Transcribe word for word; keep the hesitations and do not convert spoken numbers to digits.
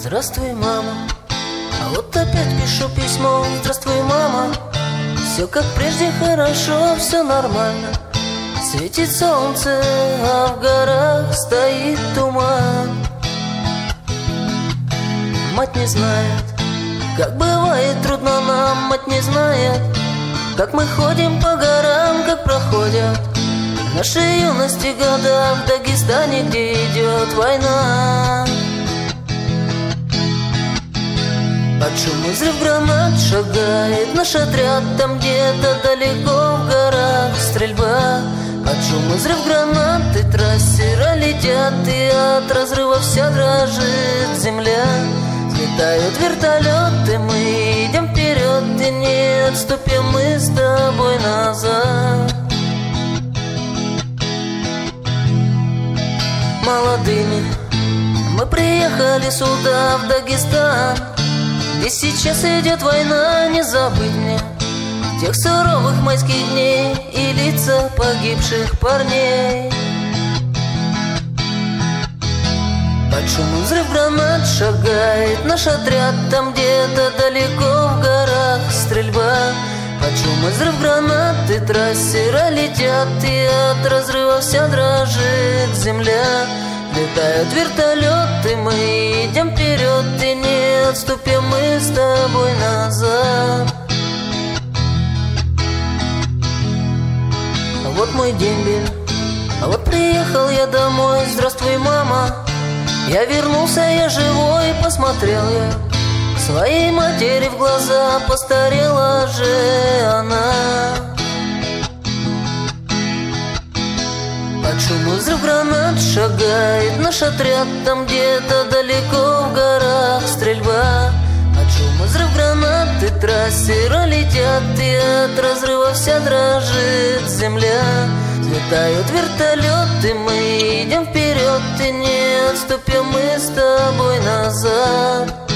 Здравствуй, мама. А вот опять пишу письмо. Здравствуй, мама. Все как прежде хорошо, все нормально. Светит солнце, а в горах стоит туман. Мать не знает, как бывает трудно нам. Мать не знает, как мы ходим по горам, как проходят наши юности года в Дагестане, где идет война. Под шум и взрыв гранат шагает наш отряд. Там где-то далеко в горах стрельба. Под шум и взрыв гранат и трассера летят, и от разрыва вся дрожит земля. Взлетают вертолеты, мы идем вперед, и не отступим мы с тобой назад. Молодыми мы приехали сюда, в Дагестан, где сейчас идет война. Не забыть мне тех суровых майских дней и лица погибших парней. Под шум и взрыв гранат шагает наш отряд. Там где-то далеко в горах стрельба. Под шум и взрыв гранат и трассера летят, и от разрыва вся дрожит земля. Летают вертолеты, мы идем вперед, и не отступим мы с тобой назад. А вот мой дембель, а вот приехал я домой. Здравствуй, мама. Я вернулся, я живой, посмотрел я своей матери в глаза. Постарела же она. Под шум и взрыв гранат шагает наш отряд. Там где-то далеко в горах стрельба. Под шум и взрыв гранат и трассера летят, и от разрыва вся дрожит земля. Взлетают вертолеты, мы идем вперед, и не отступим мы с тобой назад.